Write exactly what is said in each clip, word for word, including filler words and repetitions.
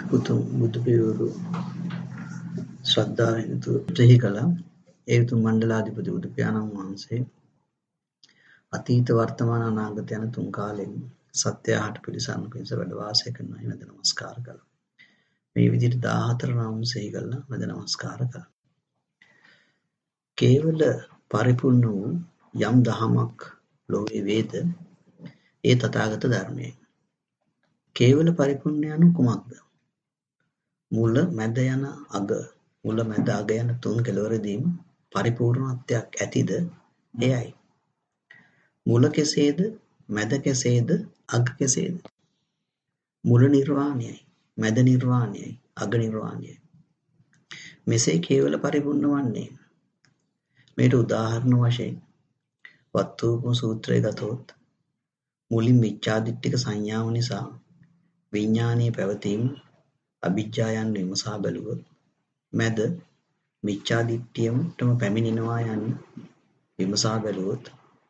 උතුම් බුදු පියවරු ශ්‍රද්ධාවෙන් යුතුව සිහි කළා. ඒ උතුම් මණ්ඩලාධිපති බුදු පියාණන් වහන්සේ අතීත වර්තමාන අනාගත යන තුන් කාලෙම සත්‍ය අහට පිළිසරණ පිණිස වැඩ වාසය කරනවා. වෙද නමස්කාර කළා. මේ විදිහට දාහතර නම් සිහි කළා. වෙද නමස්කාර කළා. කේවල පරිපූර්ණ වූ යම් දහමක් ලෝකේ වේද ඒ තථාගත ධර්මයයි. කේවල පරිපූර්ණ යනු කුමක්ද? මුල මැද යන අග මුල මැද අග යන තුන් කෙළවරදීම පරිපූර්ණත්වයක් ඇතිද? එයයි. මුල කෙසේද? මැද කෙසේද? අග කෙසේද? මුල නිර්වාණයයි, මැද නිර්වාණයයි, අග නිර්වාණයයි. මෙසේ කේවල පරිපූර්ණ වන්නේ. මේට උදාහරණ වශයෙන් වත්ථූපම සූත්‍රය ගතොත් මුලින් මිච්ඡාදිට්ඨික සංඥාව නිසා විඥානීය පැවතීම අවිජ්ජායන් විමසා බැලුවොත් මැද මිච්ඡාදිට්ඨියමටම පැමිණෙනවා යන විමසා බැලුවොත්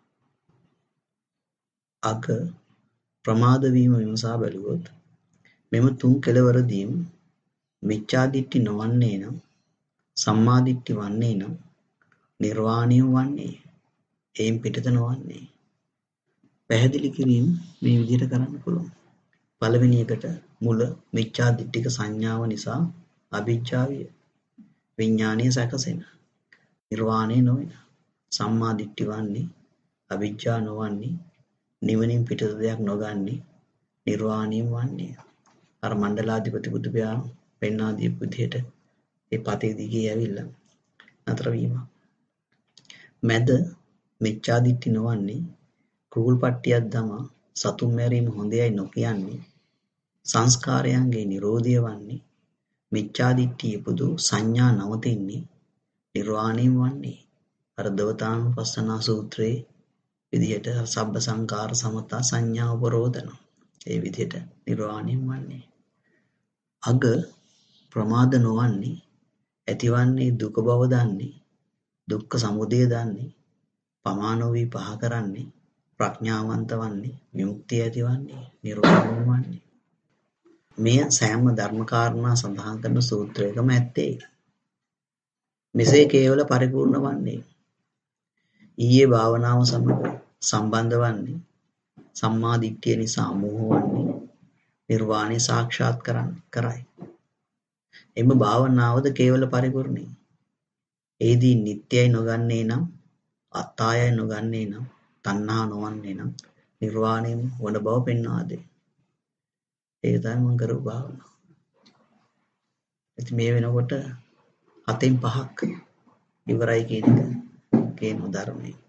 අග ප්‍රමාද වීම විමසා බැලුවොත් මෙම තුන් කෙළවරදීම මිච්ඡාදිට්ඨි නොවන්නේ නම් සම්මාදිට්ඨි වන්නේ නම් නිර්වාණය වන්නේ එයින් පිටත නොවන්නේ. පැහැදිලි කිරීම මේ විදිහට කරන්න පුළුවන්. පළවෙනි එකට මුල මිච්ඡාදිට්ඨික සංඥාව නිසා අවිජ්ජාවිය විඥානීය සැකසෙන නිර්වාණය නොවන සම්මාදිට්ඨි වන්නේ අවිජ්ජා නොවන්නේ නිවනින් පිටත දෙයක් නොගන්නේ නිර්වාණය වන්නේ. අර මණ්ඩලාධිපති බුදු පියාණන් පෙන්වා දීපු විදිහට ඒ පතේ දිගේ ඇවිල්ලා නතර වීම. මැද මිච්ඡාදිට්ඨි නොවන්නේ කුකුල් පට්ටියක් දමා සතුන් මැරීම හොඳයයි නොකියන්නේ සංස්කාරයන්ගේ නිරෝධය වන්නේ මිච්ඡාදිට්ඨිය පුදු සංඥා නවතින්නේ නිර්වාණය වන්නේ. අර දවතානුපස්සනා සූත්‍රයේ විදිහට සබ්බ සංකාර සමතා සංඥා උපරෝධන ඒ විදිහට නිර්වාණය වන්නේ. අග ප්‍රමාද නොවන්නේ ඇතිවන්නේ දුක බව දන්නේ දුක්ඛ සමුදය දන්නේ පමා නොවි පහ කරන්නේ ප්‍රඥාවන්ත වන්නේ විමුක්තිය ඇතිවන්නේ නිරෝධය වන්නේ. මෙය සෑම ධර්ම කාරණා සඳහන් කරන සූත්‍රයකම ඇත්තේ. මෙසේ කේවල පරිපූර්ණ වන්නේ ඊයේ භාවනාව සමග සම්බන්ධ වන්නේ සම්මා දිට්ඨිය නිසා මෝහ වන්නේ නිර්වාණය සාක්ෂාත් කරන්න කරයි. එම භාවනාවද කේවල පරිපූර්ණයි. ඒදී නිට්ටයයි නොගන්නේ නම් අත්තායයි නොගන්නේ නම් තණ්හා නොවන්නේ නම් නිර්වාණය වන බව පෙන්වා දෙයි. ඒක තමයි මම කරපු භාවනාව. ඉතින් මේ වෙනකොට හතෙන් පහක් ඉවරයි කියන එක කියන ධර්මයේ